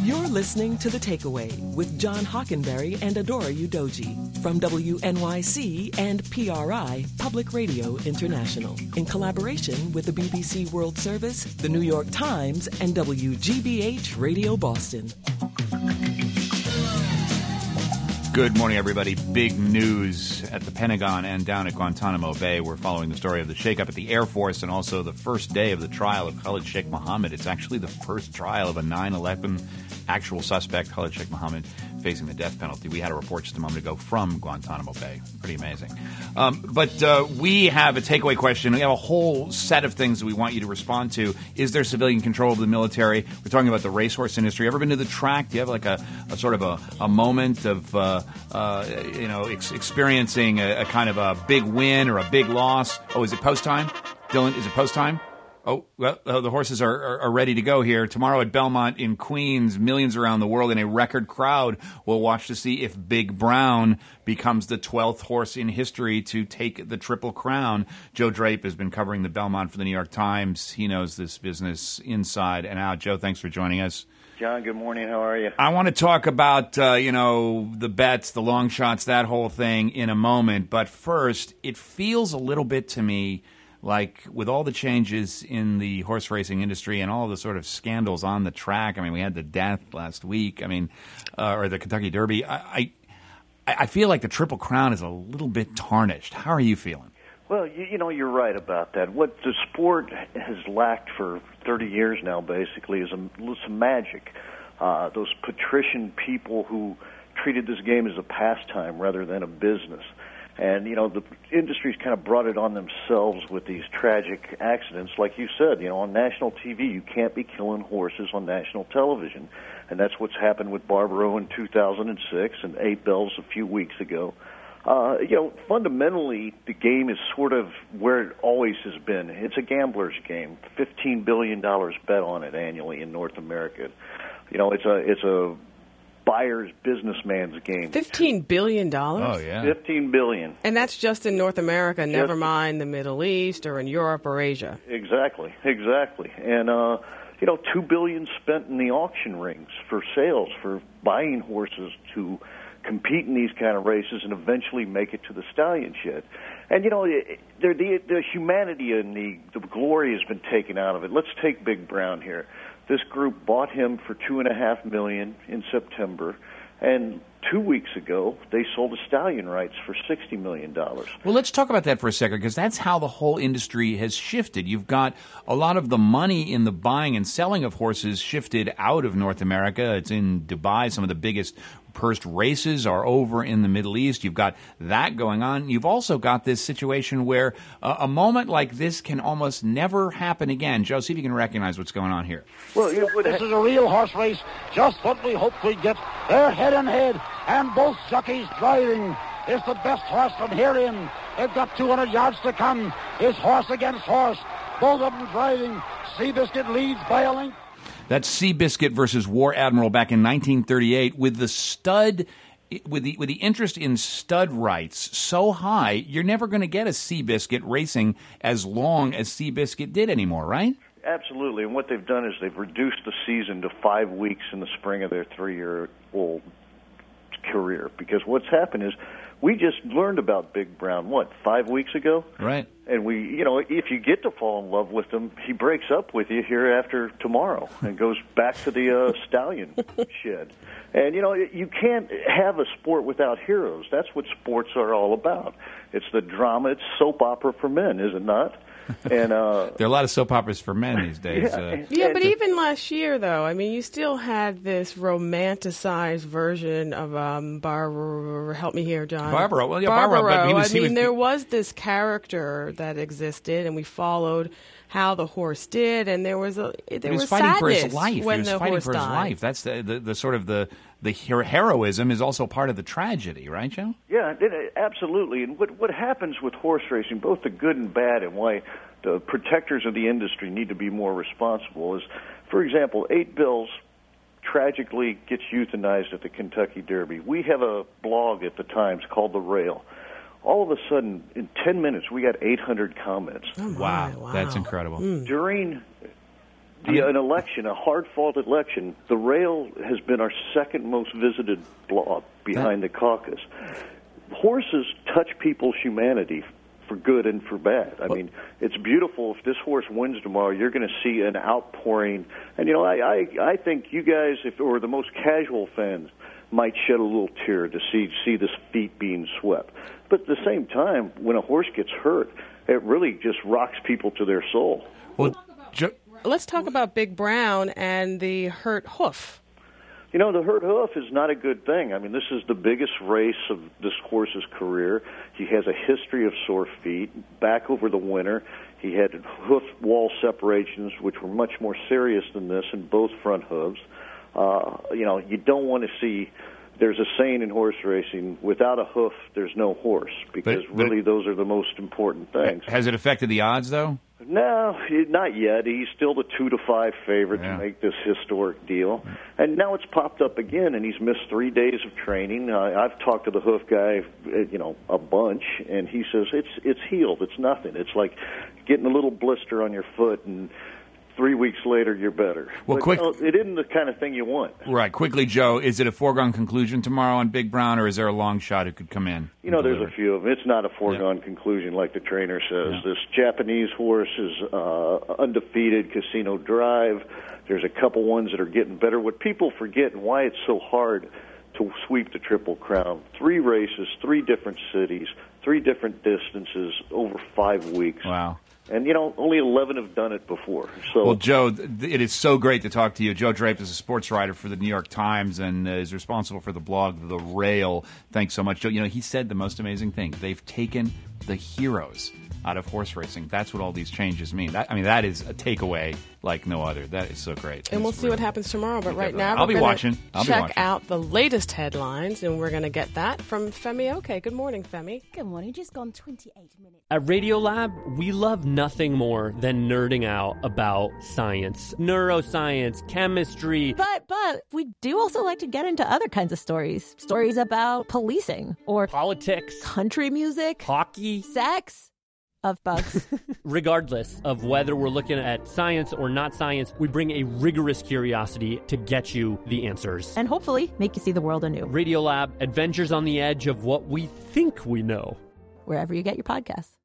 You're listening to The Takeaway with John Hockenberry and Adora Udoji from WNYC and PRI, Public Radio International, in collaboration with the BBC World Service, the New York Times, and WGBH Radio Boston. Good morning, everybody. Big news at the Pentagon and down at Guantanamo Bay. We're following the story of the shakeup at the Air Force and also the first day of the trial of Khalid Sheikh Mohammed. It's actually the first trial of a 9/11 actual suspect, Khalid Sheikh Mohammed, facing the death penalty. We had a report just a moment ago from Guantanamo Bay. Pretty amazing. But we have a takeaway question. We have a whole set of things that we want you to respond to. Is there civilian control of the military? We're talking about the racehorse industry. Ever been to the track? Do you have like a sort of a moment of experiencing a kind of a big win or a big loss? Oh, is it post time? Dylan, is it post time? Oh, well, the horses are ready to go here. Tomorrow at Belmont in Queens, millions around the world in a record crowd will watch to see if Big Brown becomes the 12th horse in history to take the Triple Crown. Joe Drape has been covering the Belmont for the New York Times. He knows this business inside and out. Joe, thanks for joining us. John, good morning. How are you? I want to talk about, the bets, the long shots, that whole thing in a moment. But first, it feels a little bit to me like with all the changes in the horse racing industry and all the sort of scandals on the track. I mean, we had the death last week. I mean, or the Kentucky Derby. I feel like the Triple Crown is a little bit tarnished. How are you feeling? Well, you're right about that. What the sport has lacked for 30 years now, basically, is some magic. Those patrician people who treated this game as a pastime rather than a business. And, the industry's kind of brought it on themselves with these tragic accidents. Like you said, on national TV, you can't be killing horses on national television. And that's what's happened with Barbaro in 2006 and 8 Bells a few weeks ago. Fundamentally, the game is sort of where it always has been. It's a gambler's game. $15 billion bet on it annually in North America. It's a buyer's businessman's game. $15 billion? Oh, yeah. $15 billion. And that's just in North America, never mind the Middle East or in Europe or Asia. Exactly. And, $2 billion spent in the auction rings for sales, for buying horses to compete in these kind of races and eventually make it to the stallion shed. And, the humanity and the glory has been taken out of it. Let's take Big Brown here. This group bought him for $2.5 million in September, and 2 weeks ago they sold the stallion rights for $60 million. Well, let's talk about that for a second, because that's how the whole industry has shifted. You've got a lot of the money in the buying and selling of horses shifted out of North America. It's in Dubai. Some of the biggest pursed races are over in the Middle East. You've got that going on. You've also got this situation where a moment like this can almost never happen again. Joe, see if you can recognize what's going on here. Well, this is a real horse race, just what we hope we get. They're head and head, and both jockeys driving. It's the best horse from here in. They've got 200 yards to come. It's horse against horse. Both of them driving. Seabiscuit leads by a length. That's Seabiscuit versus War Admiral back in 1938 with the stud, with the interest in stud rights so high, you're never going to get a Seabiscuit racing as long as Seabiscuit did anymore, right? Absolutely. And what they've done is they've reduced the season to 5 weeks in the spring of their 3-year-old career. Because what's happened is we just learned about Big Brown, 5 weeks ago? Right. And if you get to fall in love with him, he breaks up with you here after tomorrow and goes back to the stallion shed. And, you can't have a sport without heroes. That's what sports are all about. It's the drama. It's soap opera for men, is it not? And there are a lot of soap operas for men these days. Yeah, but even last year, though, I mean, you still had this romanticized version of Barbaro. Help me here, John. Barbaro. Well, yeah, Barbaro. But there was this character that existed, and we followed how the horse did, and there was fighting for his life. When he was the fighting horse for his died. life. That's the sort of the heroism is also part of the tragedy, right, Joe? Yeah, absolutely. And what happens with horse racing, both the good and bad, and why the protectors of the industry need to be more responsible is, for example, 8 Bills tragically gets euthanized at the Kentucky Derby. We have a blog at the Times called The Rail. All of a sudden, in 10 minutes, we got 800 comments. Oh, wow. That's incredible. During An election, a hard-fought election. The Rail has been our second most visited blog behind the caucus. Horses touch people's humanity for good and for bad. I mean, it's beautiful. If this horse wins tomorrow, you're going to see an outpouring. And, I think you guys, or the most casual fans, might shed a little tear to see this feat being swept. But at the same time, when a horse gets hurt, it really just rocks people to their soul. Well, let's talk about Big Brown and the hurt hoof. The hurt hoof is not a good thing. I mean, this is the biggest race of this horse's career. He has a history of sore feet. Back over the winter, he had hoof wall separations, which were much more serious than this in both front hooves. You don't want to see. There's a saying in horse racing: without a hoof, there's no horse. Because really, those are the most important things. Has it affected the odds, though? No, not yet. He's still the 2-5 favorite to make this historic deal. And now it's popped up again, and he's missed 3 days of training. I've talked to the hoof guy, a bunch, and he says it's healed. It's nothing. It's like getting a little blister on your foot, and 3 weeks later, you're better. Well, it isn't the kind of thing you want. Right. Quickly, Joe, is it a foregone conclusion tomorrow on Big Brown, or is there a long shot who could come in? There's a few of them. It's not a foregone conclusion like the trainer says. Yeah. This Japanese horse is undefeated, Casino Drive. There's a couple ones that are getting better. What people forget and why it's so hard to sweep the Triple Crown, 3 races, 3 different cities, 3 different distances over 5 weeks. Wow. And, only 11 have done it before. So, well, Joe, it is so great to talk to you. Joe Drape is a sports writer for the New York Times and is responsible for the blog The Rail. Thanks so much, Joe. He said the most amazing thing. They've taken the heroes out of horse racing. That's what all these changes mean. That is a takeaway like no other. That is so great. And we'll see what happens tomorrow. But right now, I'll be watching. Check out the latest headlines, and we're going to get that from Femi. Okay, good morning, Femi. Good morning. Just gone 28 minutes. At Radiolab, we love nothing more than nerding out about science, neuroscience, chemistry. But we do also like to get into other kinds of stories. Stories about policing or politics, country music, hockey, sex. Of bugs. Regardless of whether we're looking at science or not science, we bring a rigorous curiosity to get you the answers. And hopefully make you see the world anew. Radiolab, adventures on the edge of what we think we know. Wherever you get your podcasts.